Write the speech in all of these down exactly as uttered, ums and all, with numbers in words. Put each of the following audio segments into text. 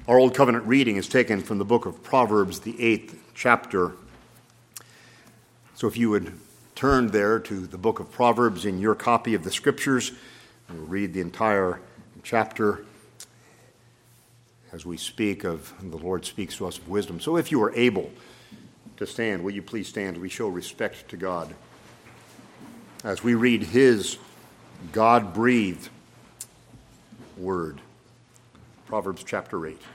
Our Old Covenant reading is taken from the book of Proverbs, the eighth chapter. So if you would turn there to the book of Proverbs in your copy of the Scriptures, we'll read the entire chapter as we speak of, the Lord speaks to us of wisdom. So if you are able to stand, will you please stand? We show respect to God as we read His God-breathed word. Proverbs chapter eight.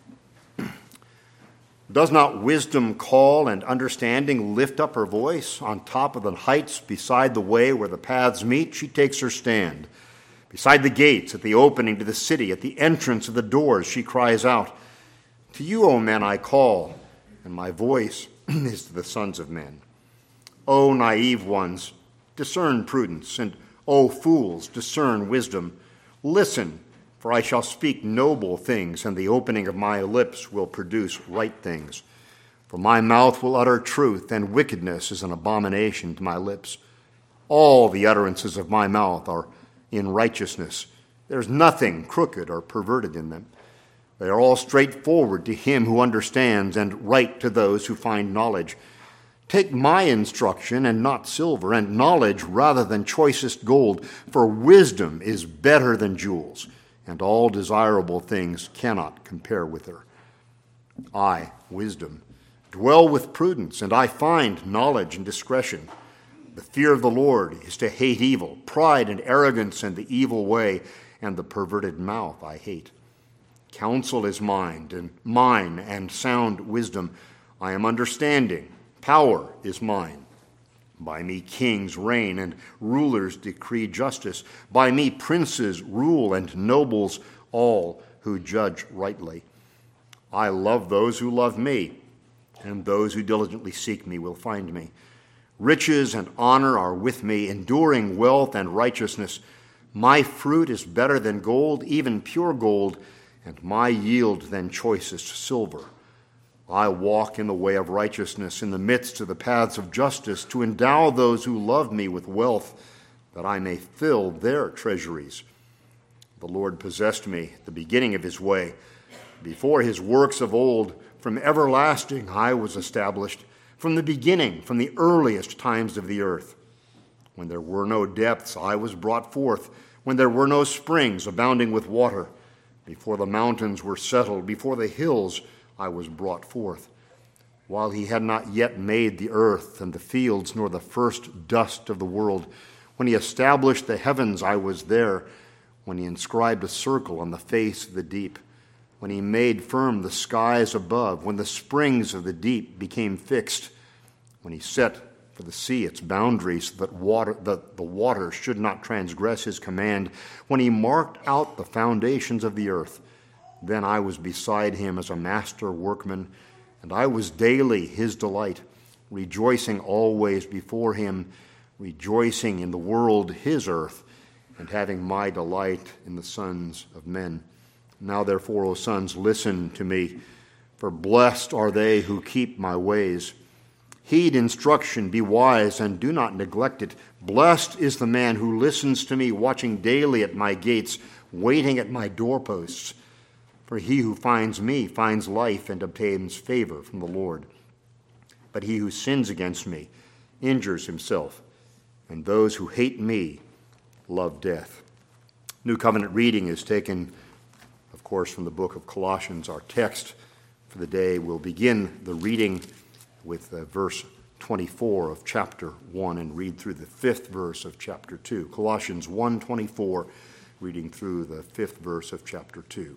Does not wisdom call and understanding lift up her voice? On top of the heights, beside the way where the paths meet, she takes her stand. Beside the gates, at the opening to the city, at the entrance of the doors, she cries out, "To you, O men, I call, and my voice is to the sons of men. O naive ones, discern prudence, and O fools, discern wisdom. Listen, for I shall speak noble things, and the opening of my lips will produce right things. For my mouth will utter truth, and wickedness is an abomination to my lips. All the utterances of my mouth are in righteousness. There is nothing crooked or perverted in them. They are all straightforward to him who understands, and right to those who find knowledge. Take my instruction and not silver, and knowledge rather than choicest gold, for wisdom is better than jewels, and all desirable things cannot compare with her. I, wisdom, dwell with prudence, and I find knowledge and discretion. The fear of the Lord is to hate evil, pride and arrogance and the evil way, and the perverted mouth I hate. Counsel is mine, and mine, and sound wisdom. I am understanding. Power is mine. By me kings reign, and rulers decree justice. By me princes rule, and nobles all who judge rightly. I love those who love me, and those who diligently seek me will find me. Riches and honor are with me, enduring wealth and righteousness. My fruit is better than gold, even pure gold, and my yield than choicest silver. I walk in the way of righteousness, in the midst of the paths of justice, to endow those who love me with wealth, that I may fill their treasuries. The Lord possessed me at the beginning of his way. Before his works of old, from everlasting I was established, from the beginning, from the earliest times of the earth. When there were no depths, I was brought forth, when there were no springs abounding with water. Before the mountains were settled, before the hills I was brought forth. While he had not yet made the earth and the fields, nor the first dust of the world, when he established the heavens, I was there. When he inscribed a circle on the face of the deep, when he made firm the skies above, when the springs of the deep became fixed, when he set for the sea its boundaries, so that water, that the waters should not transgress his command, when he marked out the foundations of the earth. Then I was beside him as a master workman, and I was daily his delight, rejoicing always before him, rejoicing in the world his earth, and having my delight in the sons of men. Now therefore, O sons, listen to me, for blessed are they who keep my ways. Heed instruction, be wise, and do not neglect it. Blessed is the man who listens to me, watching daily at my gates, waiting at my doorposts. For he who finds me finds life and obtains favor from the Lord. But he who sins against me injures himself, and those who hate me love death. New Covenant reading is taken, of course, from the book of Colossians. Our text for the day will begin the reading with uh, verse twenty-four of chapter one and read through the fifth verse of chapter two. Colossians one twenty-four, reading through the fifth verse of chapter two.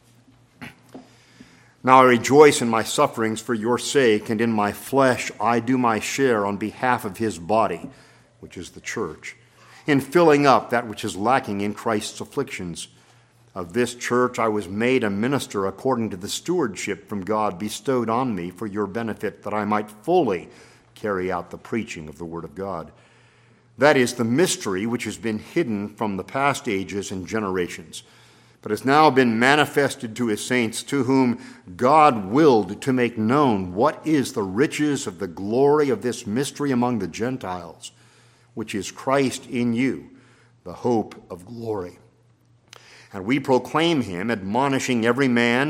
Now I rejoice in my sufferings for your sake, and in my flesh I do my share on behalf of his body, which is the church, in filling up that which is lacking in Christ's afflictions. Of this church I was made a minister according to the stewardship from God bestowed on me for your benefit, that I might fully carry out the preaching of the word of God. That is the mystery which has been hidden from the past ages and generations, but has now been manifested to his saints, to whom God willed to make known what is the riches of the glory of this mystery among the Gentiles, which is Christ in you, the hope of glory. And we proclaim him, admonishing every man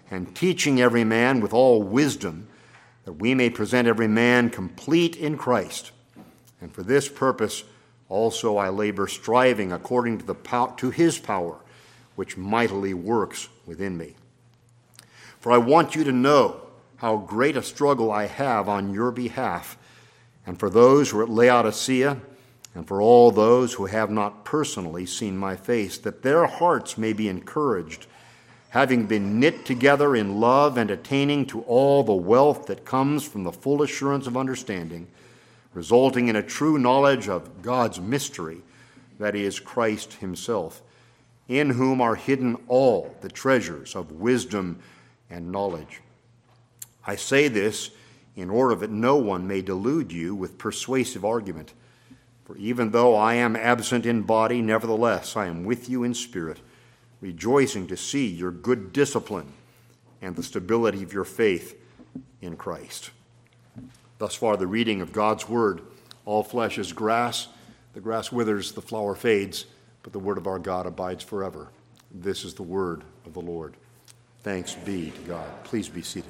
and teaching every man with all wisdom, that we may present every man complete in Christ. And for this purpose also I labor, striving according to the pow- to his power, which mightily works within me. For I want you to know how great a struggle I have on your behalf, and for those who are at Laodicea, and for all those who have not personally seen my face, that their hearts may be encouraged, having been knit together in love and attaining to all the wealth that comes from the full assurance of understanding, resulting in a true knowledge of God's mystery, that is, Christ himself, in whom are hidden all the treasures of wisdom and knowledge. I say this in order that no one may delude you with persuasive argument. For even though I am absent in body, nevertheless I am with you in spirit, rejoicing to see your good discipline and the stability of your faith in Christ. Thus far, the reading of God's word. All flesh is grass. The grass withers, the flower fades, but the word of our God abides forever. This is the word of the Lord. Thanks be to God. Please be seated.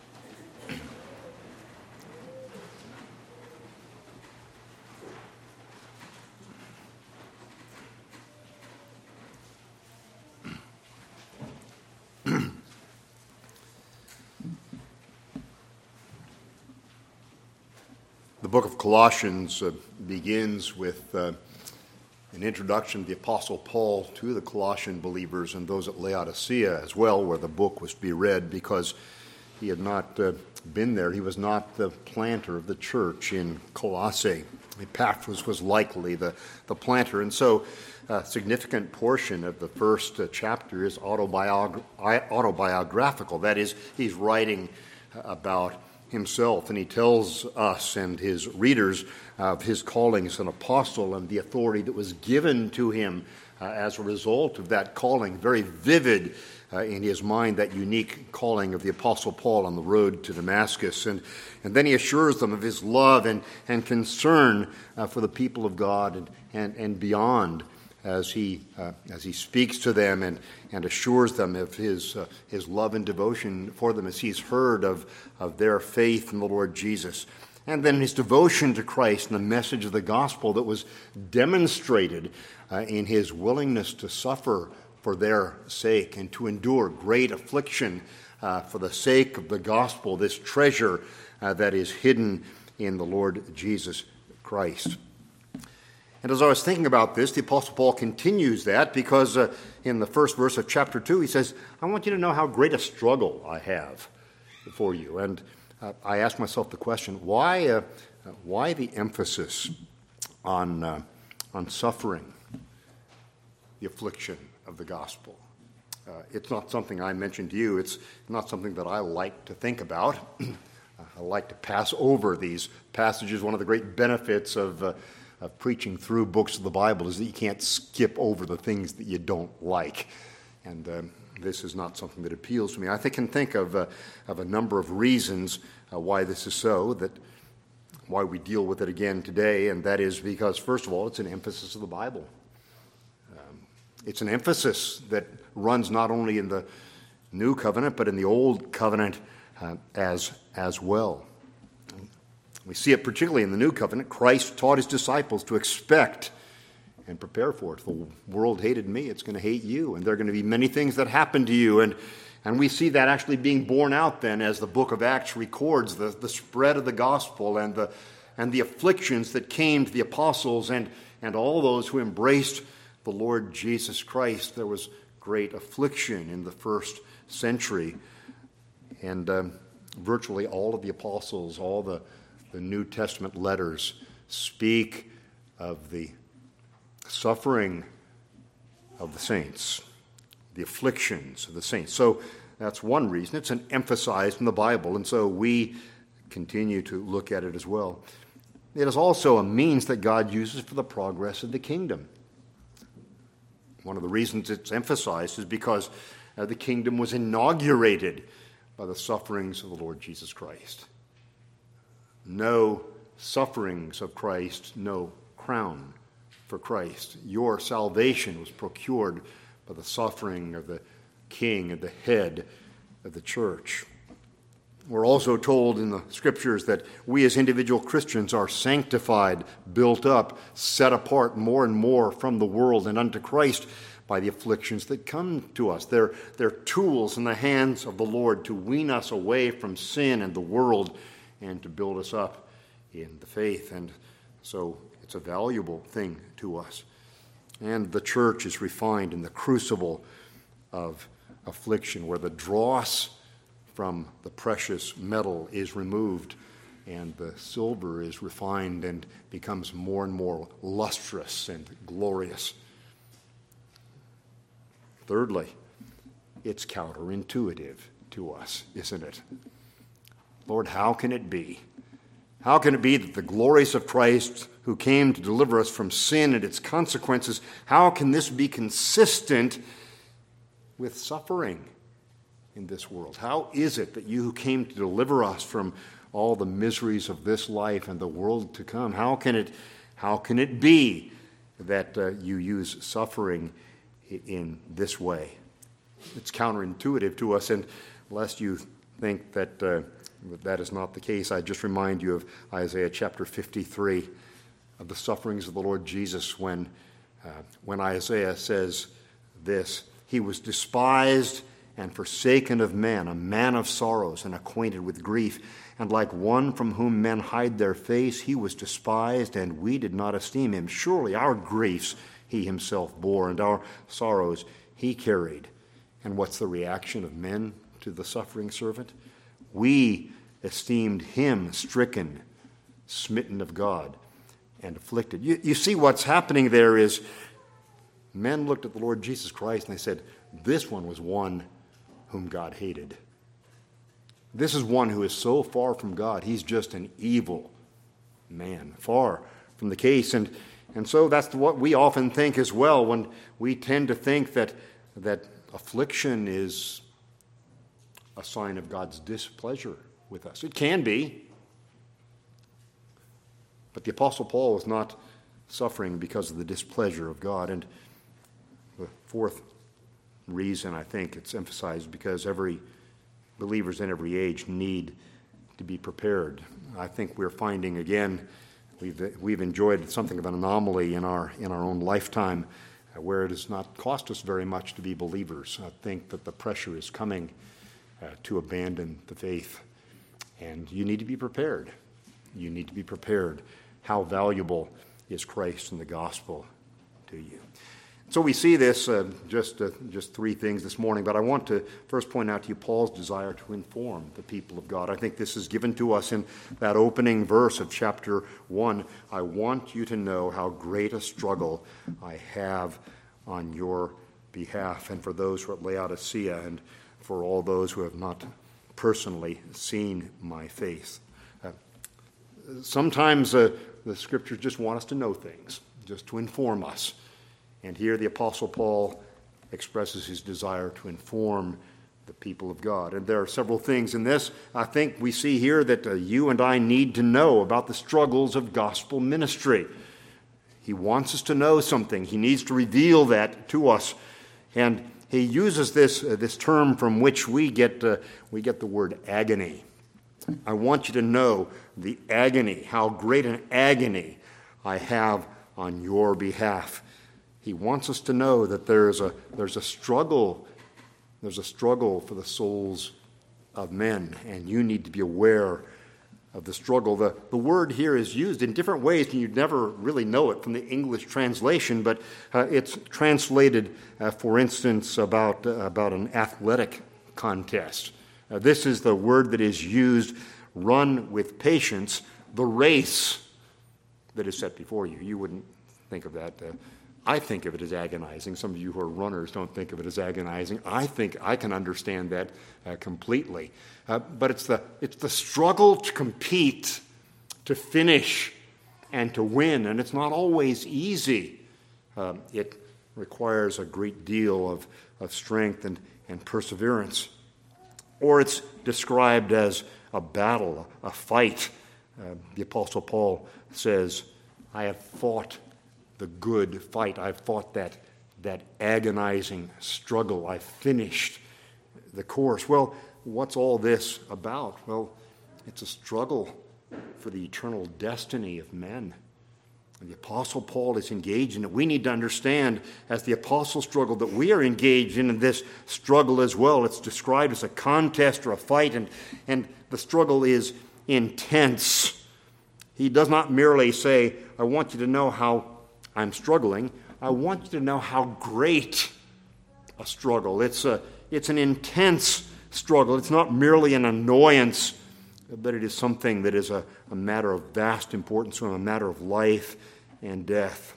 The book of Colossians uh, begins with uh, an introduction of the Apostle Paul to the Colossian believers and those at Laodicea as well, where the book was to be read, because he had not uh, been there. He was not the planter of the church in Colossae. Epaphras was likely the, the planter. And so a significant portion of the first uh, chapter is autobiog- autobiographical. That is, he's writing about himself, and he tells us and his readers of his calling as an apostle and the authority that was given to him uh, as a result of that calling. Very vivid uh, in his mind, that unique calling of the Apostle Paul on the road to Damascus. And, and then he assures them of his love and, and concern uh, for the people of God and, and, and beyond, as he uh, as he speaks to them and, and assures them of his uh, his love and devotion for them, as he's heard of, of their faith in the Lord Jesus. And then his devotion to Christ and the message of the gospel that was demonstrated uh, in his willingness to suffer for their sake and to endure great affliction uh, for the sake of the gospel, this treasure uh, that is hidden in the Lord Jesus Christ. And as I was thinking about this, the Apostle Paul continues that, because uh, in the first verse of chapter two, he says, I want you to know how great a struggle I have for you. And uh, I asked myself the question, why uh, why the emphasis on, uh, on suffering, the affliction of the gospel? Uh, it's not something I mentioned to you. It's not something that I like to think about. I like to pass over these passages. One of the great benefits of uh, of preaching through books of the Bible is that you can't skip over the things that you don't like. And um, this is not something that appeals to me. I think, can think of, uh, of a number of reasons uh, why this is so, that why we deal with it again today, and that is because, first of all, it's an emphasis of the Bible. Um, it's an emphasis that runs not only in the New Covenant, but in the Old Covenant uh, as, as well. We see it particularly in the New Covenant. Christ taught his disciples to expect and prepare for it. If the world hated me, it's going to hate you, and there are going to be many things that happen to you. And, and we see that actually being borne out then as the book of Acts records the, the spread of the gospel and the, and the afflictions that came to the apostles and, and all those who embraced the Lord Jesus Christ. There was great affliction in the first century. And um, virtually all of the apostles, all the The New Testament letters speak of the suffering of the saints, the afflictions of the saints. So that's one reason. It's an emphasized in the Bible, and so we continue to look at it as well. It is also a means that God uses for the progress of the kingdom. One of the reasons it's emphasized is because uh, the kingdom was inaugurated by the sufferings of the Lord Jesus Christ. No sufferings of Christ, no crown for Christ. Your salvation was procured by the suffering of the King and the head of the church. We're also told in the Scriptures that we as individual Christians are sanctified, built up, set apart more and more from the world and unto Christ by the afflictions that come to us. They're, they're tools in the hands of the Lord to wean us away from sin and the world and to build us up in the faith. And so it's a valuable thing to us. And the church is refined in the crucible of affliction, where the dross from the precious metal is removed and the silver is refined and becomes more and more lustrous and glorious. Thirdly, it's counterintuitive to us, isn't it? Lord, how can it be? How can it be that the glories of Christ, who came to deliver us from sin and its consequences, how can this be consistent with suffering in this world? How is it that you who came to deliver us from all the miseries of this life and the world to come, how can it, how can it be that uh, you use suffering in this way? It's counterintuitive to us, and lest you think that uh, that is not the case, I just remind you of Isaiah chapter fifty-three, of the sufferings of the Lord Jesus, when uh, when Isaiah says this: "He was despised and forsaken of men, a man of sorrows and acquainted with grief. And like one from whom men hide their face, he was despised, and we did not esteem him. Surely our griefs he himself bore, and our sorrows he carried." And what's the reaction of men to the suffering servant? "We esteemed him stricken, smitten of God, and afflicted." You, you see what's happening there is men looked at the Lord Jesus Christ and they said, this one was one whom God hated. This is one who is so far from God. He's just an evil man, far from the case. And and so that's what we often think as well, when we tend to think that that affliction is a sign of God's displeasure with us. It can be. But the Apostle Paul was not suffering because of the displeasure of God. And the fourth reason, I think it's emphasized, because every believers in every age need to be prepared. I think we're finding again we've we've enjoyed something of an anomaly in our in our own lifetime, uh, where it has not cost us very much to be believers. I think that the pressure is coming uh, to abandon the faith, and you need to be prepared. You need to be prepared. How valuable is Christ and the gospel to you? So we see this, uh, just uh, just three things this morning, but I want to first point out to you Paul's desire to inform the people of God. I think this is given to us in that opening verse of chapter one. "I want you to know how great a struggle I have on your behalf," and for those who are at Laodicea, and for all those who have not personally seen my face. Uh, sometimes uh, the Scriptures just want us to know things, just to inform us. And here the Apostle Paul expresses his desire to inform the people of God. And there are several things in this, I think, we see here that uh, you and I need to know about the struggles of gospel ministry. He wants us to know something. He needs to reveal that to us. And he uses this uh, this term from which we get uh, we get the word agony. I want you to know the agony, how great an agony I have on your behalf. He wants us to know that there's a there's a struggle, there's a struggle for the souls of men, and you need to be aware of the struggle. The, the word here is used in different ways, and you'd never really know it from the English translation, but uh, it's translated, uh, for instance, about, uh, about an athletic contest. Uh, this is the word that is used: run with patience the race that is set before you. You wouldn't think of that. Uh, I think of it as agonizing. Some of you who are runners don't think of it as agonizing. I think I can understand that uh, completely. Uh, but it's the it's the struggle to compete, to finish, and to win. And it's not always easy. Uh, it requires a great deal of, of strength and, and perseverance. Or it's described as a battle, a fight. Uh, the Apostle Paul says, "I have fought the good fight. I've fought that, that agonizing struggle. I've finished the course." Well, what's all this about? Well, it's a struggle for the eternal destiny of men. And the Apostle Paul is engaged in it. We need to understand, as the apostle struggle, that we are engaged in this struggle as well. It's described as a contest or a fight, and, and the struggle is intense. He does not merely say, I want you to know how I'm struggling. I want you to know how great a struggle. It's a, it's an intense struggle. It's not merely an annoyance, but it is something that is a, a matter of vast importance, a matter of life and death.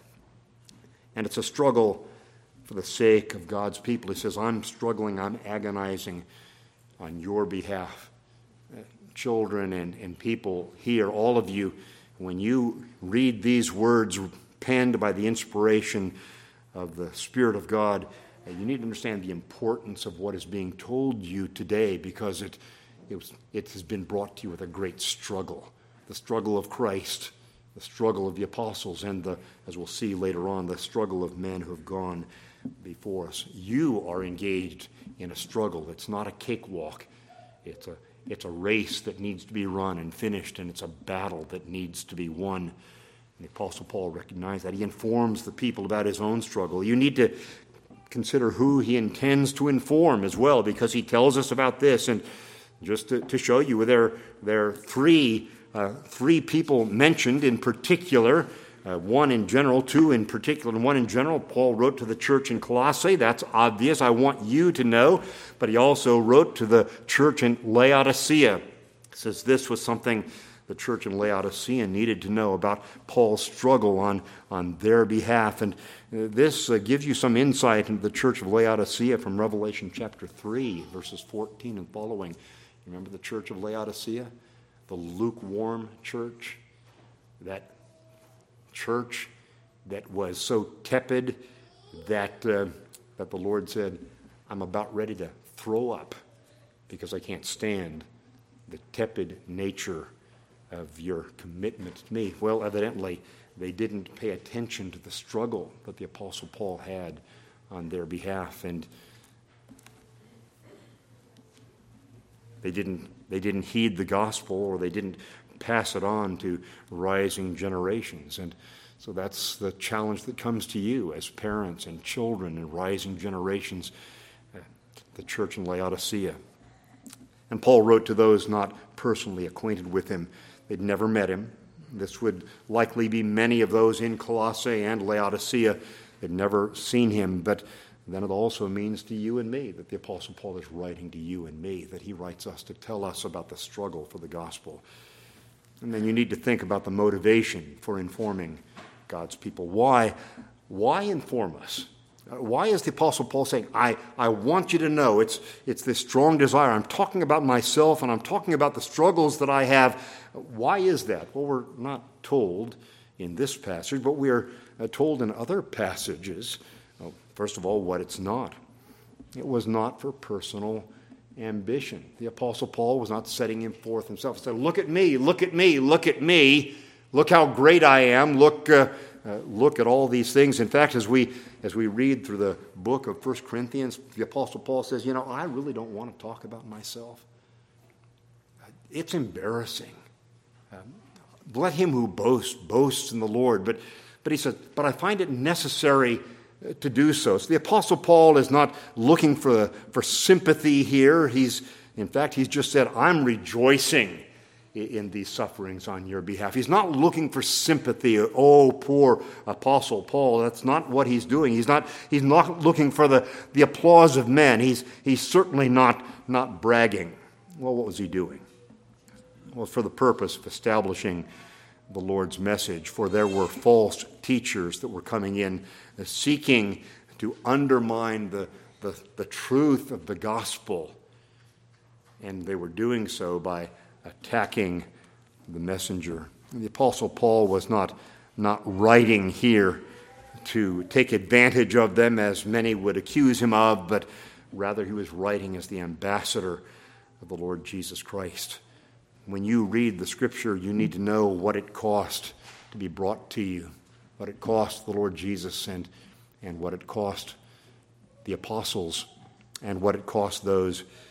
And it's a struggle for the sake of God's people. He says, I'm struggling, I'm agonizing on your behalf. Uh, children and, and people here, all of you, when you read these words penned by the inspiration of the Spirit of God, uh, you need to understand the importance of what is being told you today, because it, it, was, it has been brought to you with a great struggle. The struggle of Christ, the struggle of the apostles, and the, as we'll see later on, the struggle of men who have gone before us. You are engaged in a struggle. It's not a cakewalk. It's a, it's a race that needs to be run and finished, and it's a battle that needs to be won. And the Apostle Paul recognized that. He informs the people about his own struggle. You need to consider who he intends to inform as well, because he tells us about this. And just to, to show you, there, there are three Uh, three people mentioned in particular, uh, one in general, two in particular, and one in general. Paul wrote to the church in Colossae. That's obvious. I want you to know. But he also wrote to the church in Laodicea. He says this was something the church in Laodicea needed to know about Paul's struggle on, on their behalf. And uh, this uh, gives you some insight into the church of Laodicea from Revelation chapter three, verses fourteen and following. Remember the church of Laodicea? The lukewarm church, that church that was so tepid that uh, that the Lord said, I'm about ready to throw up because I can't stand the tepid nature of your commitment to me. Well, evidently, they didn't pay attention to the struggle that the Apostle Paul had on their behalf, and They didn't, they didn't heed the gospel, or they didn't pass it on to rising generations. And so that's the challenge that comes to you as parents and children and rising generations, uh, the church in Laodicea. And Paul wrote to those not personally acquainted with him. They'd never met him. This would likely be many of those in Colossae and Laodicea. They'd never seen him, but then it also means to you and me that the Apostle Paul is writing to you and me, that he writes us to tell us about the struggle for the gospel. And then you need to think about the motivation for informing God's people. Why, why inform us? Why is the Apostle Paul saying, I, I want you to know? It's, it's this strong desire. I'm talking about myself, and I'm talking about the struggles that I have. Why is that? Well, we're not told in this passage, but we are told in other passages. First of all, what it's not. It was not for personal ambition. The Apostle Paul was not setting him forth himself. He said, look at me, look at me, look at me. Look how great I am. Look uh, uh, look at all these things. In fact, as we as we read through the book of First Corinthians, the Apostle Paul says, you know, I really don't want to talk about myself. It's embarrassing. Um, let him who boasts, boasts in the Lord. But, but he says, but I find it necessary to do so. So the Apostle Paul is not looking for, for sympathy here. He's, in fact, he's just said, I'm rejoicing in, in these sufferings on your behalf. He's not looking for sympathy. Oh, poor Apostle Paul. That's not what he's doing. He's not, he's not looking for the, the applause of men. He's, he's certainly not, not bragging. Well, what was he doing? Well, for the purpose of establishing the Lord's message, for there were false teachers that were coming in uh, seeking to undermine the, the, the truth of the gospel, and they were doing so by attacking the messenger. And the Apostle Paul was not, not writing here to take advantage of them, as many would accuse him of, but rather he was writing as the ambassador of the Lord Jesus Christ. When you read the Scripture, you need to know what it cost to be brought to you, what it cost the Lord Jesus, and, and what it cost the apostles, and what it cost those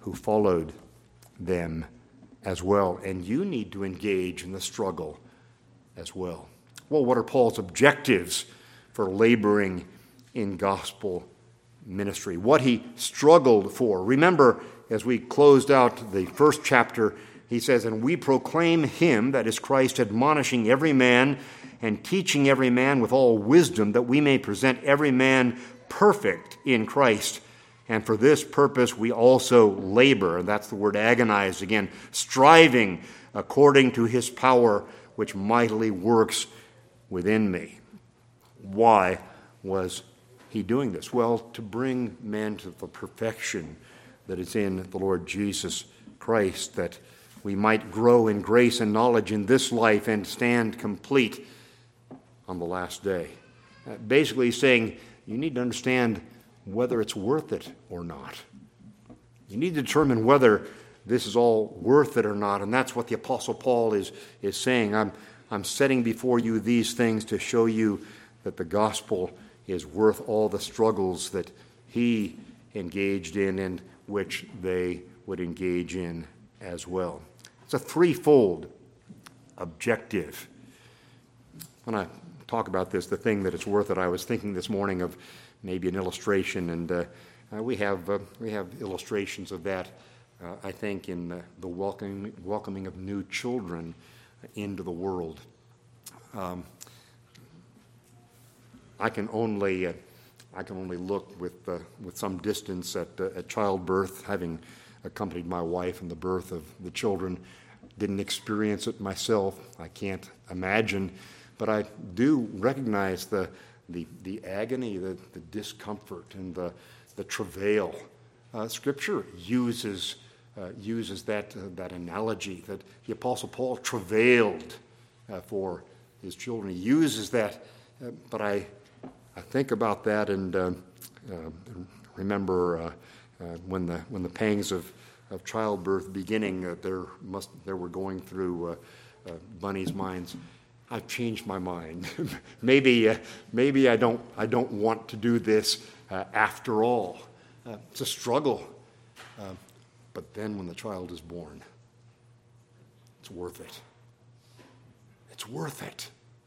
who followed them as well. And you need to engage in the struggle as well. Well, what are Paul's objectives for laboring in gospel ministry? What he struggled for. Remember, as we closed out the first chapter, he says, "And we proclaim him," that is Christ, "admonishing every man and teaching every man with all wisdom, that we may present every man perfect in Christ. And for this purpose we also labor," and that's the word agonize again, "striving according to his power, which mightily works within me." Why was he doing this? Well, to bring men to the perfection that is in the Lord Jesus Christ, that we might grow in grace and knowledge in this life and stand complete on the last day. Uh, basically he's saying you need to understand whether it's worth it or not. You need to determine whether this is all worth it or not, and that's what the Apostle Paul is, is saying. I'm, I'm setting before you these things to show you that the gospel is worth all the struggles that he engaged in and which they would engage in as well. It's a threefold objective. When I talk about this, the thing that it's worth it, I was thinking this morning of maybe an illustration, and uh, uh, we have uh, we have illustrations of that, uh, I think, in uh, the welcoming, welcoming of new children into the world. Um, I can only uh, I can only look with uh, with some distance at uh, at childbirth, having accompanied my wife in the birth of the children. Didn't experience it myself. I can't imagine, but I do recognize the the, the agony, the, the discomfort, and the the travail. Uh, Scripture uses uh, uses that uh, that analogy that the Apostle Paul travailed uh, for his children. He uses that, uh, but I I think about that and uh, uh, remember uh, uh, when the when the pangs of of childbirth beginning, uh, there must there were going through uh, uh, Bunny's minds. I've changed my mind. maybe uh, maybe I don't I don't want to do this uh, after all. Uh, it's a struggle, uh, but then when the child is born, it's worth it. It's worth it.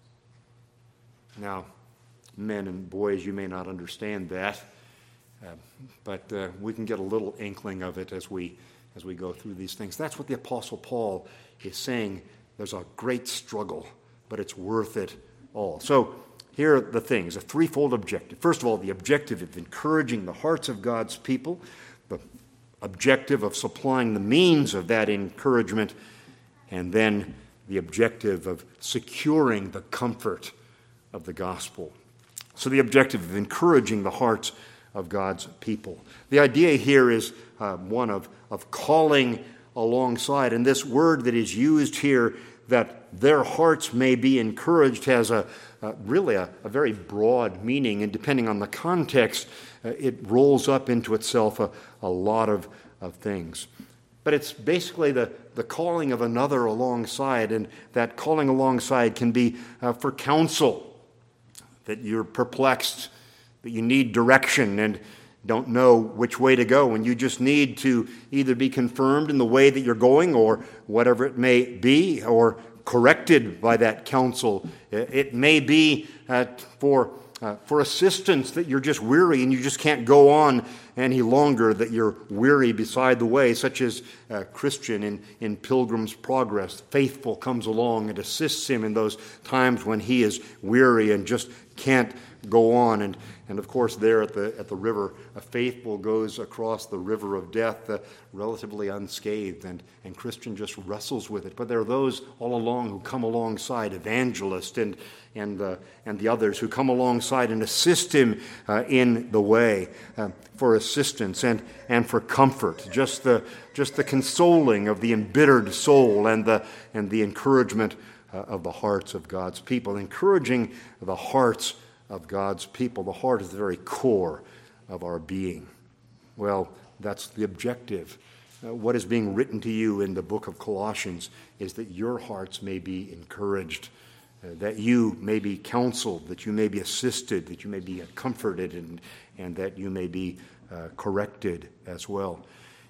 Now, men and boys, you may not understand that, uh, but uh, we can get a little inkling of it as we as we go through these things. That's what the Apostle Paul is saying. There's a great struggle, but it's worth it all. So here are the things, a threefold objective. First of all, the objective of encouraging the hearts of God's people, the objective of supplying the means of that encouragement, and then the objective of securing the comfort of the gospel. So the objective of encouraging the hearts of God's people. The idea here is uh, one of, of calling alongside. And this word that is used here, that their hearts may be encouraged, has a, a really a, a very broad meaning. And depending on the context, uh, it rolls up into itself a, a lot of, of things. But it's basically the, the calling of another alongside. And that calling alongside can be uh, for counsel, that you're perplexed, that you need direction and don't know which way to go, and you just need to either be confirmed in the way that you're going or whatever it may be, or corrected by that counsel. It may be uh, for uh, for assistance, that you're just weary and you just can't go on any longer, that you're weary beside the way, such as a Christian in, in Pilgrim's Progress. Faithful comes along and assists him in those times when he is weary and just can't go on. And, and of course, there at the at the river, a faithful goes across the river of death uh, relatively unscathed, and, and Christian just wrestles with it. But there are those all along who come alongside, evangelists and and uh, and the others who come alongside and assist him uh, in the way uh, for assistance and and for comfort, just the just the consoling of the embittered soul and the and the encouragement uh, of the hearts of God's people, encouraging the hearts of God's people. The heart is the very core of our being. Well, that's the objective. Uh, what is being written to you in the book of Colossians is that your hearts may be encouraged, uh, that you may be counseled, that you may be assisted, that you may be comforted, and, and that you may be uh, corrected as well.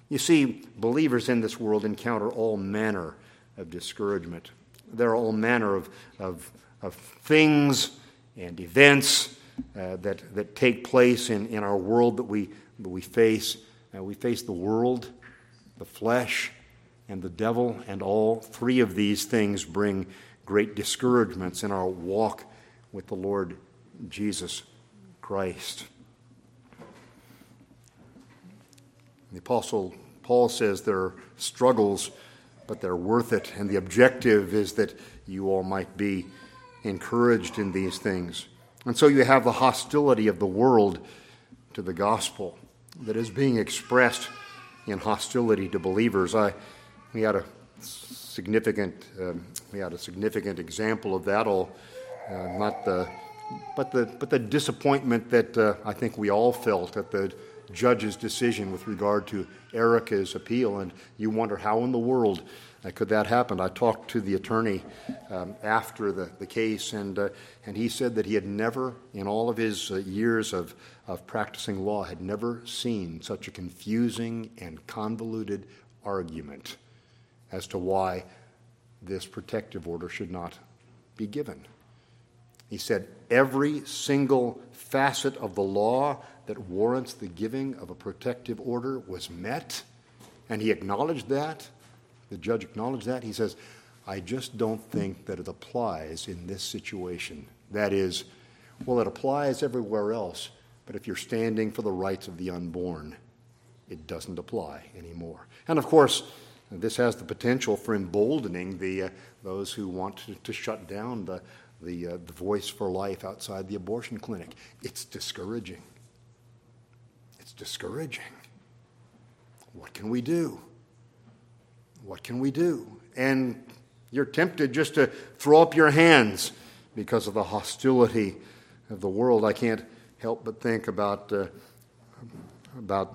You see, believers in this world encounter all manner of discouragement. There are all manner of, of, of things and events uh, that, that take place in, in our world that we, that we face. Uh, we face the world, the flesh, and the devil, and all three of these things bring great discouragements in our walk with the Lord Jesus Christ. The Apostle Paul says there are struggles, but they're worth it, and the objective is that you all might be encouraged in these things. And so you have the hostility of the world to the gospel that is being expressed in hostility to believers. I we had a significant um, we had a significant example of that. All uh, not the but the but the disappointment that uh, I think we all felt at the judge's decision with regard to Erica's appeal, and you wonder how in the world uh, could that happen. I talked to the attorney um, after the, the case, and uh, and he said that he had never, in all of his uh, years of, of practicing law, had never seen such a confusing and convoluted argument as to why this protective order should not be given. He said every single facet of the law that warrants the giving of a protective order was met, and he acknowledged that. The judge acknowledged that. He says, I just don't think that it applies in this situation. That is, well, it applies everywhere else, but if you're standing for the rights of the unborn, it doesn't apply anymore. And of course, this has the potential for emboldening the uh, those who want to, to shut down the the, uh, the voice for life outside the abortion clinic. It's discouraging. It's discouraging. What can we do? What can we do? And you're tempted just to throw up your hands because of the hostility of the world. I can't help but think about uh, about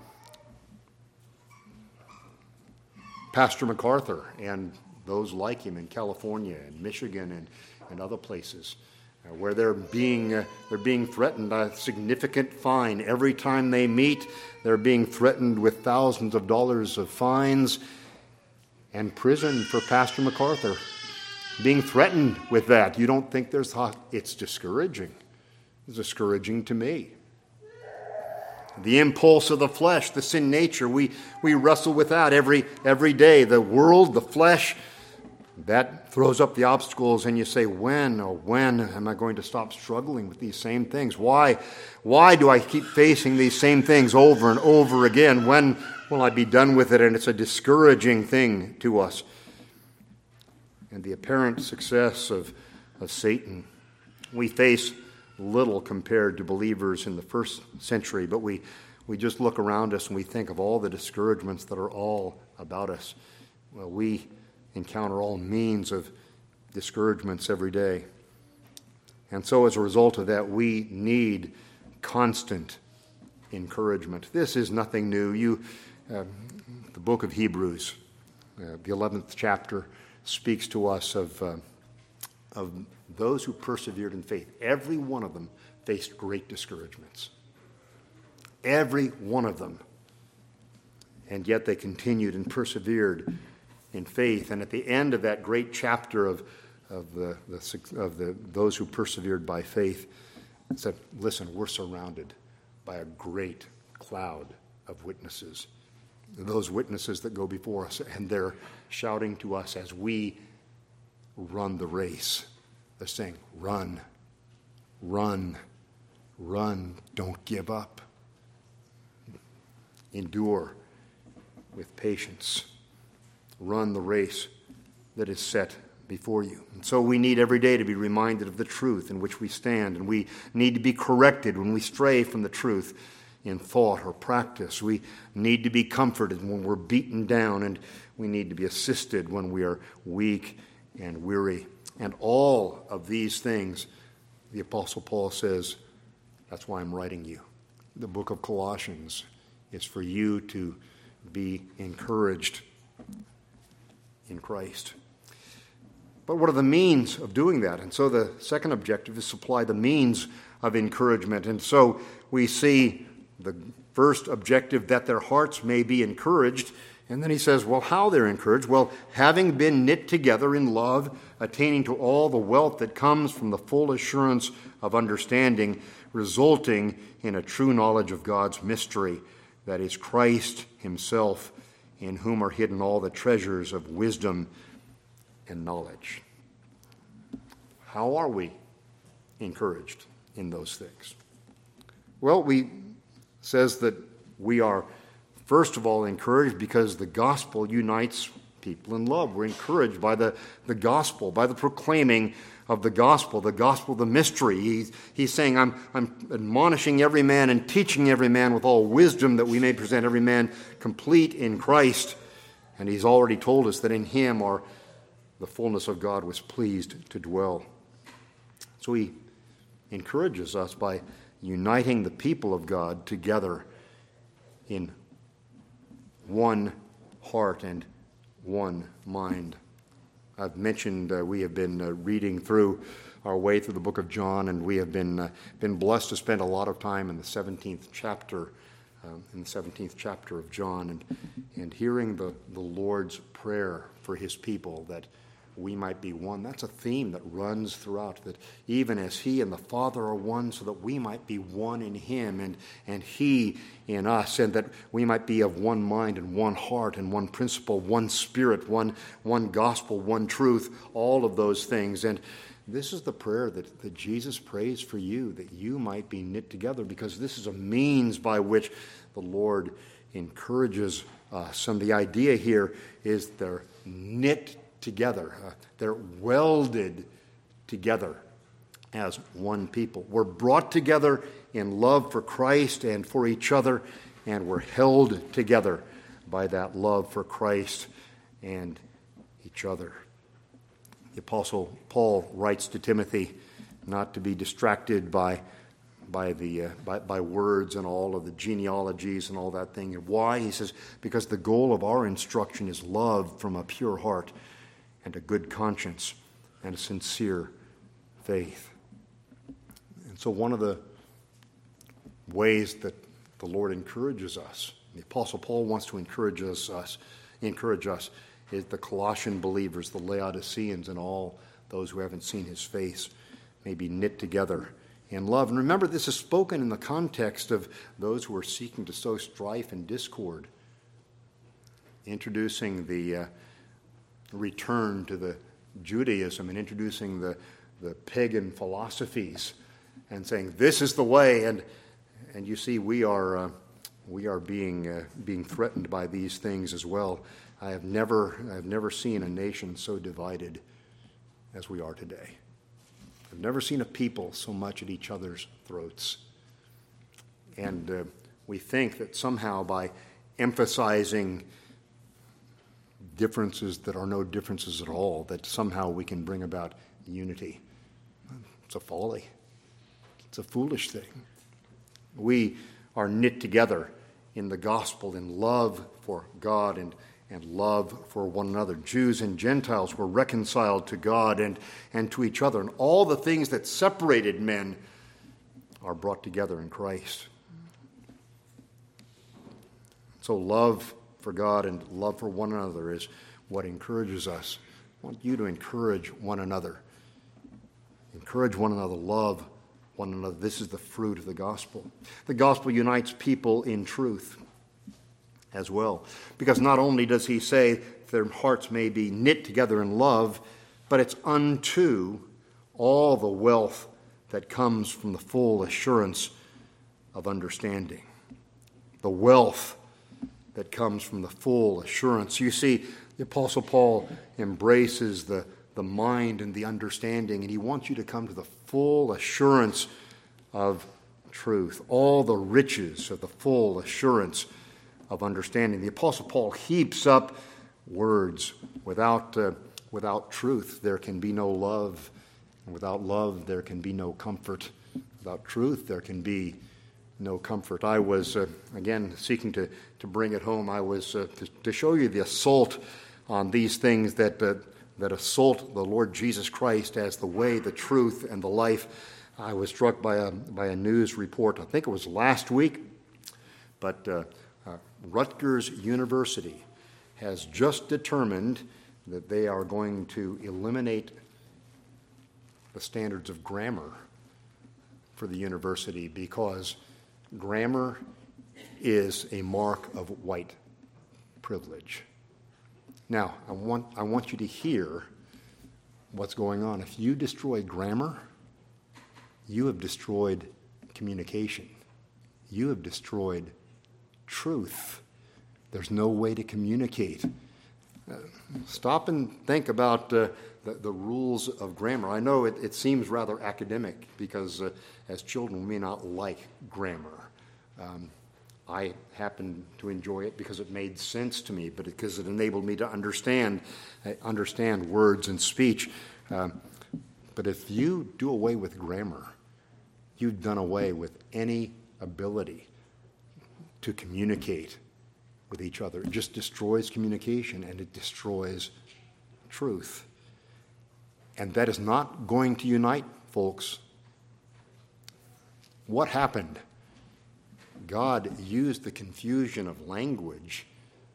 Pastor MacArthur and those like him in California and Michigan and, and other places uh, where they're being uh, they're being threatened a significant fine every time they meet. They're being threatened with thousands of dollars of fines and prison for Pastor MacArthur. Being threatened with that, you don't think there's hot? It's discouraging. It's discouraging to me. The impulse of the flesh, the sin nature, we, we wrestle with that every every day. The world, the flesh, that throws up the obstacles, and you say, when, oh, when am I going to stop struggling with these same things? Why, why do I keep facing these same things over and over again? When will I be done with it? And it's a discouraging thing to us. And the apparent success of, of Satan, we face little compared to believers in the first century, but we, we just look around us and we think of all the discouragements that are all about us. Well, we encounter all means of discouragements every day. And so as a result of that, we need constant encouragement. This is nothing new. You, uh, the book of Hebrews, uh, the eleventh chapter, speaks to us of, uh, of those who persevered in faith. Every one of them faced great discouragements. Every one of them. And yet they continued and persevered in faith. And at the end of that great chapter of, of, the, the, of the, those who persevered by faith, it said, listen, we're surrounded by a great cloud of witnesses. Those witnesses that go before us, and they're shouting to us as we run the race. They're saying, run, run, run, don't give up. Endure with patience. Run the race that is set before you. And so we need every day to be reminded of the truth in which we stand, and we need to be corrected when we stray from the truth in thought or practice. We need to be comforted when we're beaten down, and we need to be assisted when we are weak and weary. And all of these things, the Apostle Paul says, that's why I'm writing you. The book of Colossians is for you to be encouraged in Christ. But what are the means of doing that? And so the second objective is supply the means of encouragement. And so we see the First objective, that their hearts may be encouraged. And then he says, well, how they're encouraged? Well, having been knit together in love, attaining to all the wealth that comes from the full assurance of understanding, resulting in a true knowledge of God's mystery, that is Christ himself, in whom are hidden all the treasures of wisdom and knowledge. How are we encouraged in those things? Well, we says that we are, first of all, encouraged because the gospel unites people in love. We're encouraged by the, the gospel, by the proclaiming of the gospel, the gospel, the mystery. He's, he's saying, I'm, I'm admonishing every man and teaching every man with all wisdom, that we may present every man complete in Christ. And he's already told us that in him are the fullness of God was pleased to dwell. So he encourages us by uniting the people of God together in one heart and one mind. I've mentioned uh, we have been uh, reading through our way through the book of John, and we have been uh, been blessed to spend a lot of time in the seventeenth chapter, uh, in the seventeenth chapter of John, and and hearing the, the Lord's prayer for his people, that we might be one. That's a theme that runs throughout, that even as he and the Father are one, so that we might be one in him and, and he in us, and that we might be of one mind and one heart and one principle, one spirit, one, one gospel, one truth, all of those things. And this is the prayer that, that Jesus prays for you, that you might be knit together, because this is a means by which the Lord encourages us. And the idea here is they're knit together. Uh, they're welded together as one people. We're brought together in love for Christ and for each other, and we're held together by that love for Christ and each other. The Apostle Paul writes to Timothy not to be distracted by by the uh, by, by words and all of the genealogies and all that thing. And why? He says, because the goal of our instruction is love from a pure heart and a good conscience and a sincere faith. And so one of the ways that the Lord encourages us, the Apostle Paul wants to encourage us, us encourage us, is the Colossian believers, the Laodiceans, and all those who haven't seen his face may be knit together in love. And remember, this is spoken in the context of those who are seeking to sow strife and discord, introducing the uh, return to the Judaism and introducing the, the pagan philosophies and saying, this is the way. And and you see, we are uh, we are being uh, being threatened by these things as well. I have never I have never seen a nation so divided as we are today. I've never seen a people so much at each other's throats. And uh, we think that somehow by emphasizing differences that are no differences at all, that somehow we can bring about unity. It's a folly. It's a foolish thing. We are knit together in the gospel, in love for God and, and love for one another. Jews and Gentiles were reconciled to God and, and to each other, and all the things that separated men are brought together in Christ. So love for God and love for one another is what encourages us. I want you to encourage one another. Encourage one another, love one another. This is the fruit of the gospel. The gospel unites people in truth as well, because not only does he say their hearts may be knit together in love, but it's unto all the wealth that comes from the full assurance of understanding. The wealth that comes from the full assurance. You see, the Apostle Paul embraces the, the mind and the understanding, and he wants you to come to the full assurance of truth, all the riches of the full assurance of understanding. The Apostle Paul heaps up words. Without, uh, without truth, there can be no love. And without love, there can be no comfort. Without truth, there can be no comfort. I was, uh, again, seeking to, to bring it home. I was, uh, to, to show you the assault on these things that, uh, that assault the Lord Jesus Christ as the way, the truth, and the life. I was struck by a, by a news report, I think it was last week, but uh, uh, Rutgers University has just determined that they are going to eliminate the standards of grammar for the university because grammar is a mark of white privilege. Now, I want, I want you to hear what's going on. If you destroy grammar, you have destroyed communication. You have destroyed truth. There's no way to communicate. Uh, stop and think about uh, the, the rules of grammar. I know it, it seems rather academic because uh, as children we may not like grammar. Um, I happen to enjoy it because it made sense to me, but because it enabled me to understand uh, understand words and speech. Um, but if you do away with grammar, you've done away with any ability to communicate with each other. It just destroys communication and it destroys truth. And that is not going to unite, folks. What happened? God used the confusion of language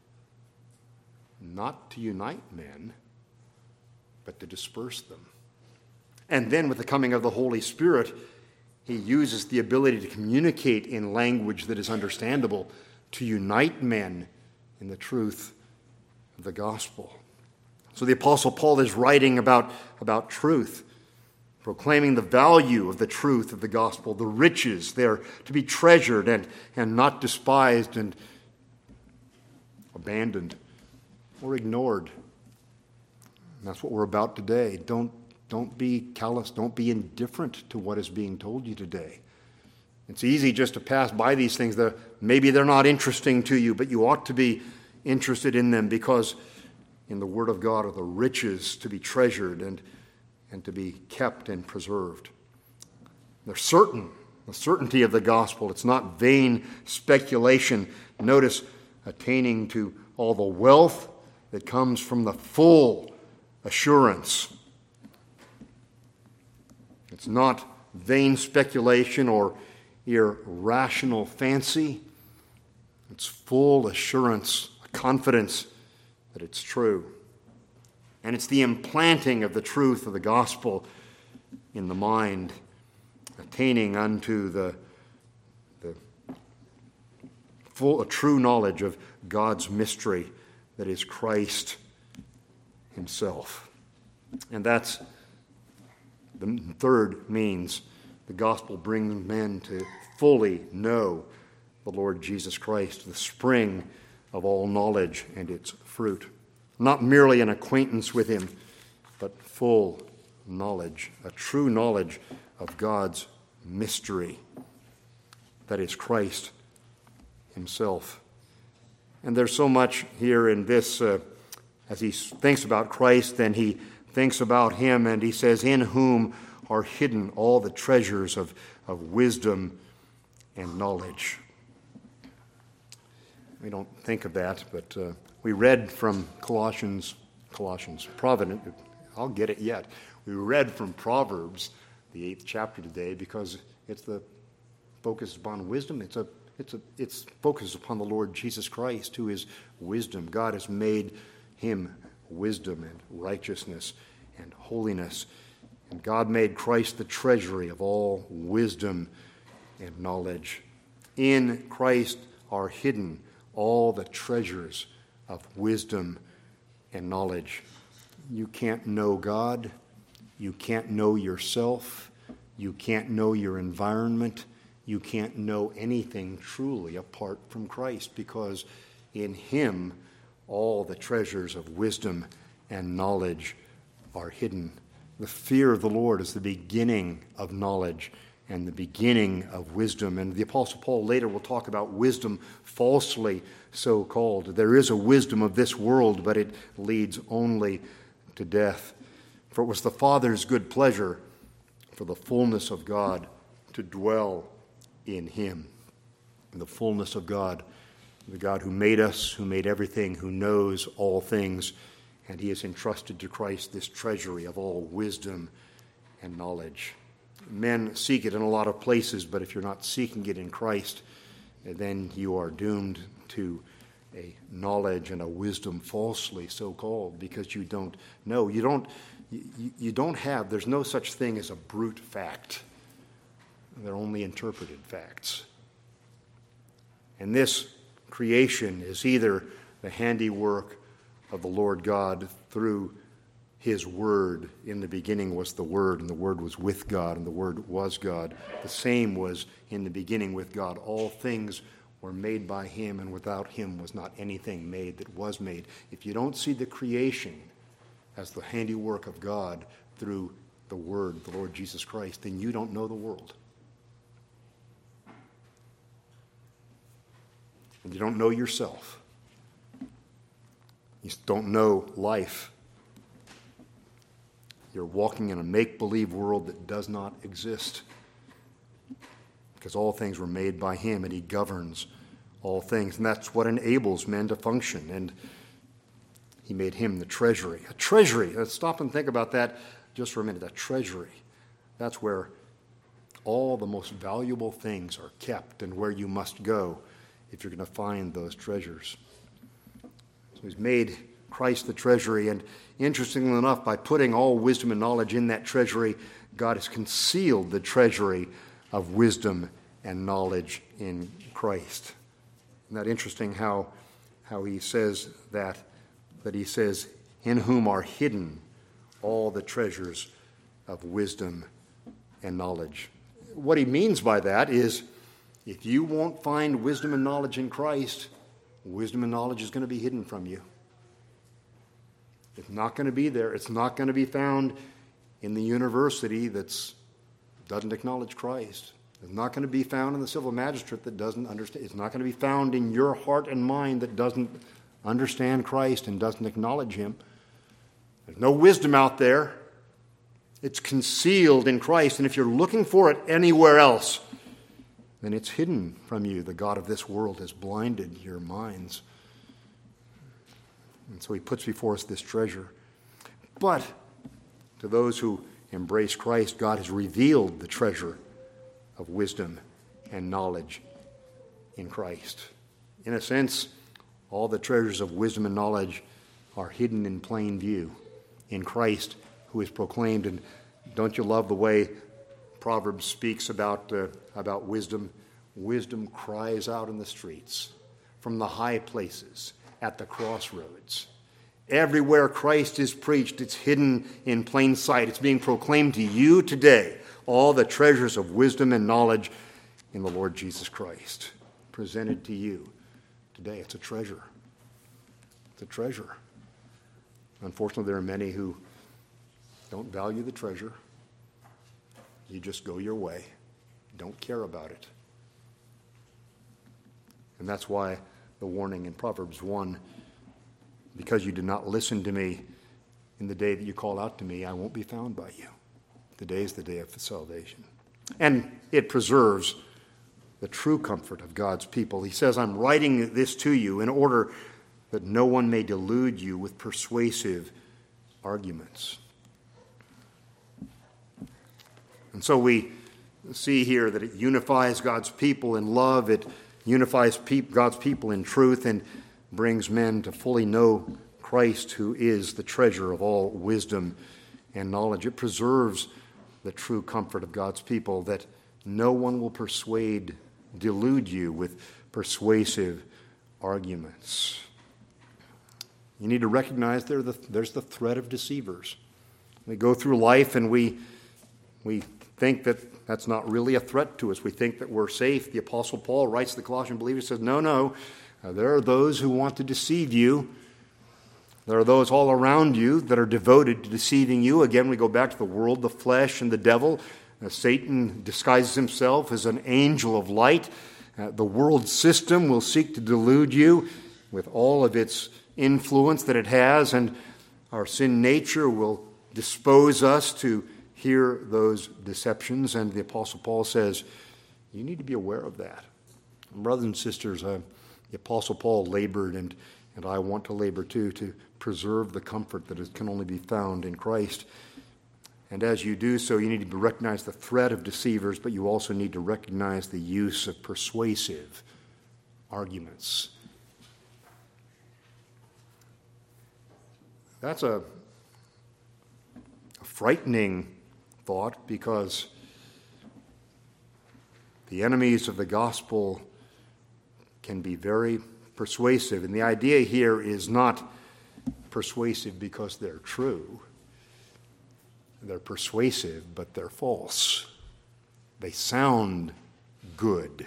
not to unite men, but to disperse them. And then with the coming of the Holy Spirit, he uses the ability to communicate in language that is understandable to unite men in the truth of the gospel. So the Apostle Paul is writing about, about truth, proclaiming the value of the truth of the gospel, the riches there to be treasured and, and not despised and abandoned or ignored. And that's what we're about today. Don't, don't be callous. Don't be indifferent to what is being told you today. It's easy just to pass by these things. That maybe they're not interesting to you, but you ought to be interested in them because in the Word of God are the riches to be treasured and, and to be kept and preserved. They're certain, the certainty of the gospel. It's not vain speculation. Notice, attaining to all the wealth that comes from the full assurance. It's not vain speculation or irrational fancy. It's full assurance, confidence that it's true. And it's the implanting of the truth of the gospel in the mind, attaining unto the, the full, a true knowledge of God's mystery that is Christ himself. And that's the third means the gospel brings men to fully know the Lord Jesus Christ, the spring of all knowledge and its fruit. Not merely an acquaintance with him, but full knowledge, a true knowledge of God's mystery, that is Christ himself. And there's so much here in this, uh, as he thinks about Christ, then he thinks about him, and he says, in whom are hidden all the treasures of, of wisdom and knowledge. We don't think of that, but uh, we read from Colossians, Colossians, Providence, I'll get it yet. We read from Proverbs, the eighth chapter today, because it's the focus upon wisdom. It's a, it's a, it's focused upon the Lord Jesus Christ, who is wisdom. God has made him wisdom and righteousness and holiness. And God made Christ the treasury of all wisdom and knowledge. In Christ are hidden all the treasures of wisdom and knowledge. You can't know God. You can't know yourself. You can't know your environment. You can't know anything truly apart from Christ, because in him all the treasures of wisdom and knowledge are hidden. The fear of the Lord is the beginning of knowledge and the beginning of wisdom. And the Apostle Paul later will talk about wisdom falsely so called. There is a wisdom of this world, but it leads only to death. For it was the Father's good pleasure for the fullness of God to dwell in him. In the fullness of God, the God who made us, who made everything, who knows all things, and he has entrusted to Christ this treasury of all wisdom and knowledge. Men seek it in a lot of places, but if you're not seeking it in Christ, then you are doomed to a knowledge and a wisdom falsely so-called, because you don't know. You don't, you, you don't have, there's no such thing as a brute fact. They're only interpreted facts. And this creation is either the handiwork of the Lord God through his Word. In the beginning was the Word, and the Word was with God, and the Word was God. The same was in the beginning with God. All things were made by him, and without him was not anything made that was made. If you don't see the creation as the handiwork of God through the Word, the Lord Jesus Christ, then you don't know the world. And you don't know yourself. You don't know life. You're walking in a make-believe world that does not exist, because all things were made by him, and he governs all things. And that's what enables men to function. And he made him the treasury. A treasury. Let's stop and think about that just for a minute. A treasury. That's where all the most valuable things are kept, and where you must go if you're going to find those treasures. So he's made Christ the treasury. And interestingly enough, by putting all wisdom and knowledge in that treasury, God has concealed the treasury of wisdom and knowledge in Christ. Isn't that interesting how, how he says that, that he says, in whom are hidden all the treasures of wisdom and knowledge. What he means by that is, if you won't find wisdom and knowledge in Christ, wisdom and knowledge is going to be hidden from you. It's not going to be there. It's not going to be found in the university that doesn't acknowledge Christ. It's not going to be found in the civil magistrate that doesn't understand. It's not going to be found in your heart and mind that doesn't understand Christ and doesn't acknowledge him. There's no wisdom out there. It's concealed in Christ. And if you're looking for it anywhere else, then it's hidden from you. The God of this world has blinded your minds. And so he puts before us this treasure. But to those who embrace Christ, God has revealed the treasure of wisdom and knowledge in Christ. In a sense, all the treasures of wisdom and knowledge are hidden in plain view in Christ, who is proclaimed. And don't you love the way Proverbs speaks about, uh, about wisdom? Wisdom cries out in the streets, from the high places, at the crossroads. Everywhere Christ is preached, it's hidden in plain sight. It's being proclaimed to you today, all the treasures of wisdom and knowledge in the Lord Jesus Christ, presented to you today. It's a treasure. It's a treasure. Unfortunately, there are many who don't value the treasure. You just go your way. Don't care about it. And that's why the warning in Proverbs one, because you did not listen to me in the day that you call out to me, I won't be found by you. The day is the day of salvation. And it preserves the true comfort of God's people. He says, I'm writing this to you in order that no one may delude you with persuasive arguments. And so we see here that it unifies God's people in love, it unifies pe- God's people in truth, and brings men to fully know Christ, who is the treasure of all wisdom and knowledge. It preserves the true comfort of God's people, that no one will persuade, delude you with persuasive arguments. You need to recognize there the, there's the threat of deceivers. We go through life and we we think that that's not really a threat to us. We think that we're safe. The Apostle Paul writes to the Colossian believers, says, no, no, uh, there are those who want to deceive you. There are those all around you that are devoted to deceiving you. Again, we go back to the world, the flesh, and the devil. Uh, Satan disguises himself as an angel of light. Uh, the world system will seek to delude you with all of its influence that it has, and our sin nature will dispose us to hear those deceptions. And the Apostle Paul says, you need to be aware of that. And brothers and sisters, uh, the Apostle Paul labored, and, and I want to labor too, to preserve the comfort that is, can only be found in Christ. And as you do so, you need to recognize the threat of deceivers, but you also need to recognize the use of persuasive arguments. That's a, a frightening thought, because the enemies of the gospel can be very persuasive. And the idea here is not persuasive because they're true. They're persuasive, but they're false. They sound good,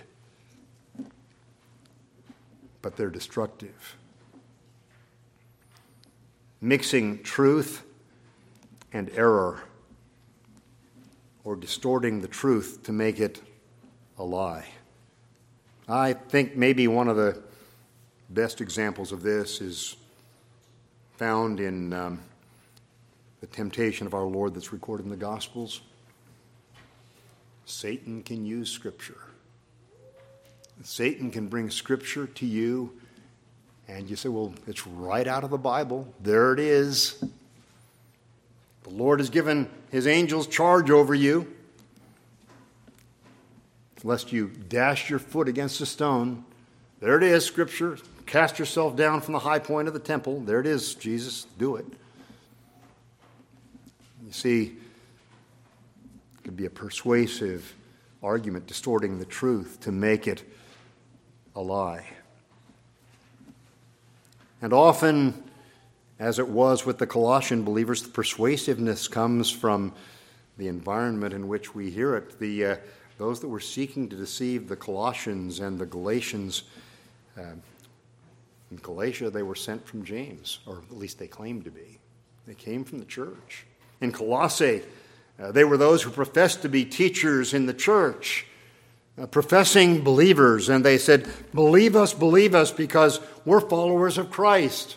but they're destructive. Mixing truth and error, or distorting the truth to make it a lie. I think maybe one of the best examples of this is found in um, the temptation of our Lord that's recorded in the Gospels. Satan can use Scripture. Satan can bring Scripture to you, and you say, well, it's right out of the Bible. There it is. The Lord has given his angels charge over you, lest you dash your foot against a stone. There it is, Scripture. Cast yourself down from the high point of the temple. There it is, Jesus. Do it. You see, it could be a persuasive argument, distorting the truth to make it a lie. And often, as it was with the Colossian believers, the persuasiveness comes from the environment in which we hear it. The uh, those that were seeking to deceive the Colossians and the Galatians, uh, in Galatia they were sent from James, or at least they claimed to be. They came from the church. In Colossae, uh, they were those who professed to be teachers in the church, uh, professing believers, and they said, believe us, believe us, because we're followers of Christ.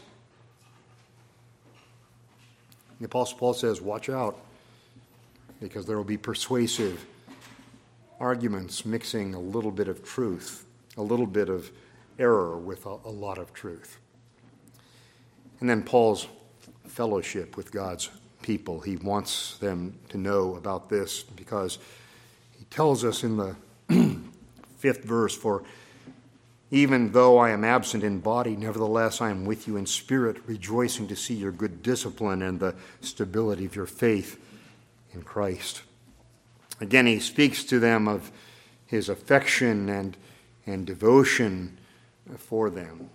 The Apostle Paul says, watch out, because there will be persuasive arguments mixing a little bit of truth, a little bit of error with a, a lot of truth. And then Paul's fellowship with God's people. He wants them to know about this, because he tells us in the fifth verse, for even though I am absent in body, nevertheless I am with you in spirit, rejoicing to see your good discipline and the stability of your faith in Christ. Again, he speaks to them of his affection and, and devotion for them.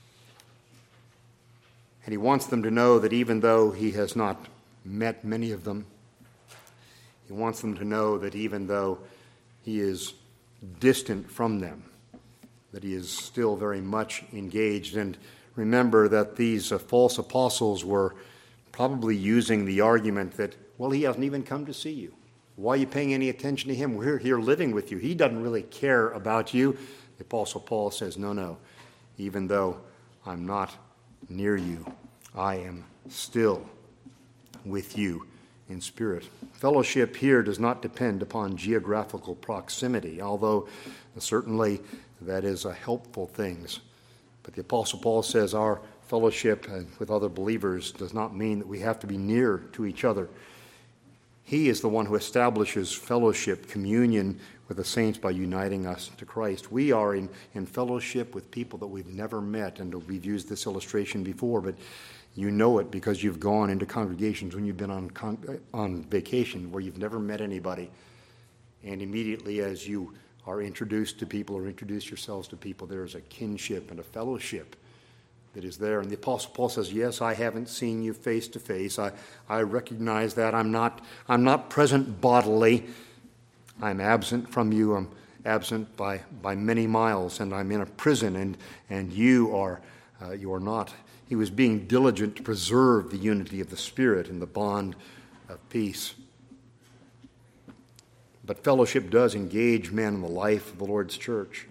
And he wants them to know that even though he has not met many of them, he wants them to know that even though he is distant from them, that he is still very much engaged. And remember that these uh, false apostles were probably using the argument that, well, he hasn't even come to see you. Why are you paying any attention to him? We're here living with you. He doesn't really care about you. The Apostle Paul says, no, no, even though I'm not near you, I am still with you in spirit. Fellowship here does not depend upon geographical proximity, although certainly that is a helpful thing. But the Apostle Paul says our fellowship with other believers does not mean that we have to be near to each other. He is the one who establishes fellowship, communion with the saints by uniting us to Christ. We are in, in fellowship with people that we've never met, and we've used this illustration before, but you know it because you've gone into congregations when you've been on con- on vacation where you've never met anybody. And immediately as you are introduced to people or introduce yourselves to people, there is a kinship and a fellowship that is there. And the Apostle Paul says, yes, I haven't seen you face to face. I, I recognize that. I'm not, I'm not present bodily. I'm absent from you. I'm absent by, by many miles, and I'm in a prison, and, and you are uh, you are not. He was being diligent to preserve the unity of the Spirit and the bond of peace. But fellowship does engage men in the life of the Lord's church.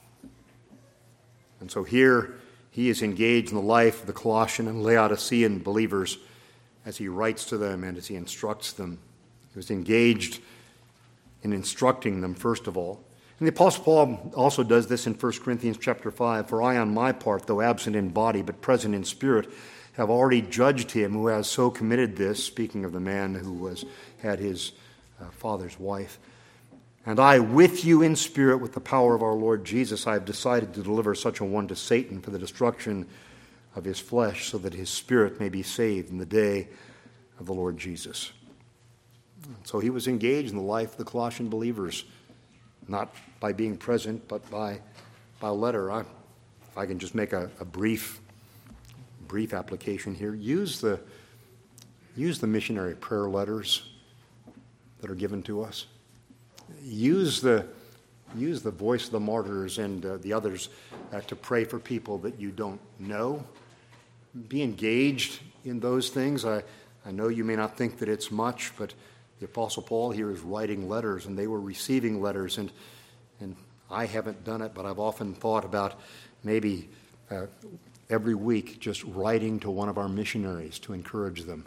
And so here he is engaged in the life of the Colossian and Laodicean believers as he writes to them and as he instructs them. He was engaged in instructing them, first of all. And the Apostle Paul also does this in First Corinthians chapter five. For I, on my part, though absent in body, but present in spirit, have already judged him who has so committed this, speaking of the man who was had his uh, father's wife. And I, with you in spirit, with the power of our Lord Jesus, I have decided to deliver such a one to Satan for the destruction of his flesh, so that his spirit may be saved in the day of the Lord Jesus. So he was engaged in the life of the Colossian believers, not by being present, but by, by letter. I, if I can just make a, a brief, brief application here, use the, use the missionary prayer letters that are given to us. Use the, use the voice of the martyrs and uh, the others uh, to pray for people that you don't know. Be engaged in those things. I, I know you may not think that it's much, but the Apostle Paul here is writing letters, and they were receiving letters, and and I haven't done it, but I've often thought about maybe uh, every week just writing to one of our missionaries to encourage them.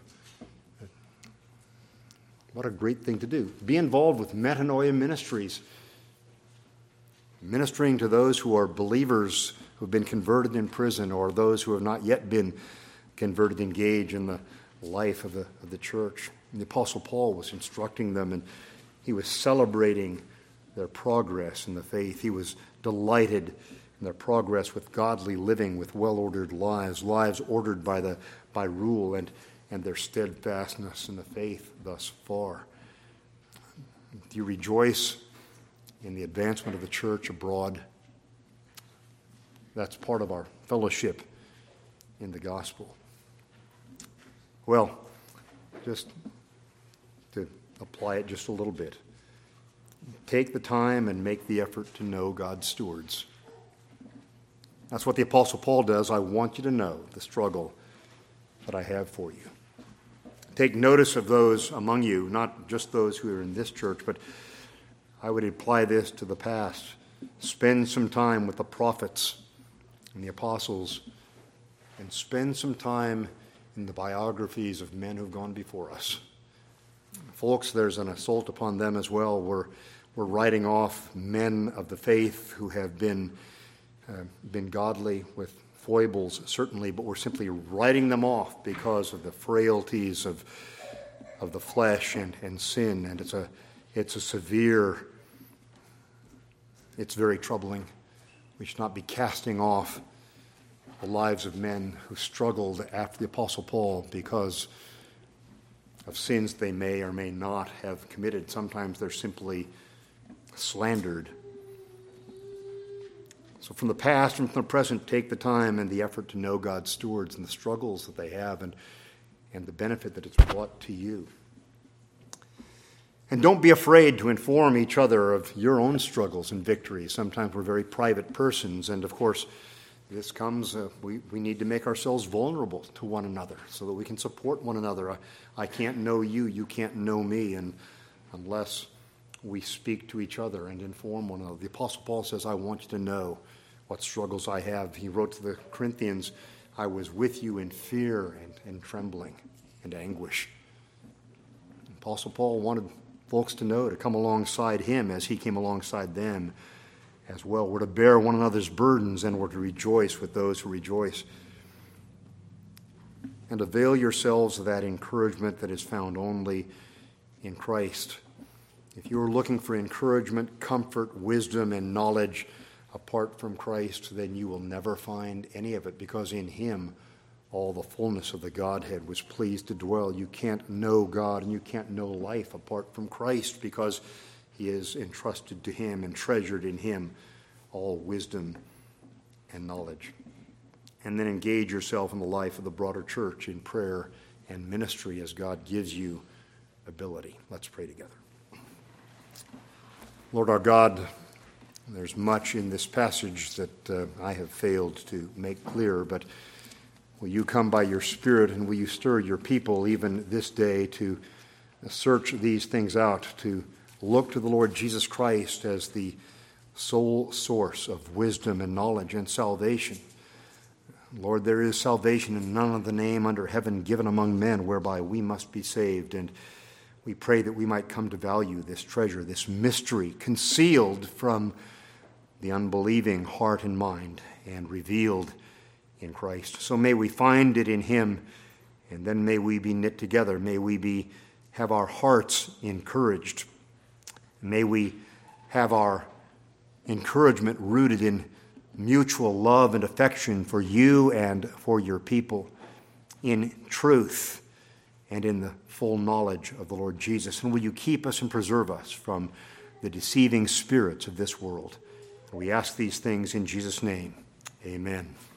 What a great thing to do. Be involved with Metanoia Ministries, ministering to those who are believers who have been converted in prison, or those who have not yet been converted, engage in the life of the, of the church. And the Apostle Paul was instructing them, and he was celebrating their progress in the faith. He was delighted in their progress with godly living, with well-ordered lives, lives ordered by the by rule, and, and their steadfastness in the faith thus far. Do you rejoice in the advancement of the church abroad? That's part of our fellowship in the gospel. Well, just to apply it just a little bit, take the time and make the effort to know God's stewards. That's what the Apostle Paul does. I want you to know the struggle that I have for you. Take notice of those among you, not just those who are in this church, but I would apply this to the past. Spend some time with the prophets and the apostles, and spend some time in the biographies of men who've gone before us. Folks, there's an assault upon them as well. We're, we're writing off men of the faith who have been, uh, been godly with foibles, certainly, but we're simply writing them off because of the frailties of, of the flesh and, and sin. And it's a, it's a severe, it's very troubling. We should not be casting off the lives of men who struggled after the Apostle Paul because of sins they may or may not have committed. Sometimes they're simply slandered. So from the past and from the present, take the time and the effort to know God's stewards and the struggles that they have, and, and the benefit that it's brought to you. And don't be afraid to inform each other of your own struggles and victories. Sometimes we're very private persons, and of course, this comes, uh, we, we need to make ourselves vulnerable to one another so that we can support one another. I, I can't know you, you can't know me, and unless we speak to each other and inform one another. The Apostle Paul says, I want you to know what struggles I have. He wrote to the Corinthians, I was with you in fear and, and trembling and anguish. The Apostle Paul wanted folks to know, to come alongside him as he came alongside them as well. We're to bear one another's burdens, and we're to rejoice with those who rejoice. And avail yourselves of that encouragement that is found only in Christ. If you are looking for encouragement, comfort, wisdom, and knowledge apart from Christ, then you will never find any of it, because in him all the fullness of the Godhead was pleased to dwell. You can't know God and you can't know life apart from Christ, because he is entrusted to him and treasured in him all wisdom and knowledge. And then engage yourself in the life of the broader church in prayer and ministry as God gives you ability. Let's pray together. Lord our God, there's much in this passage that uh, I have failed to make clear, but will you come by your Spirit, and will you stir your people even this day to search these things out, to look to the Lord Jesus Christ as the sole source of wisdom and knowledge and salvation. Lord, there is salvation in none of the name under heaven given among men whereby we must be saved, and we pray that we might come to value this treasure, this mystery concealed from the unbelieving heart and mind and revealed in Christ. So may we find it in him, and then may we be knit together. May we be have our hearts encouraged. May we have our encouragement rooted in mutual love and affection for you and for your people, in truth and in the full knowledge of the Lord Jesus. And will you keep us and preserve us from the deceiving spirits of this world? We ask these things in Jesus' name. Amen.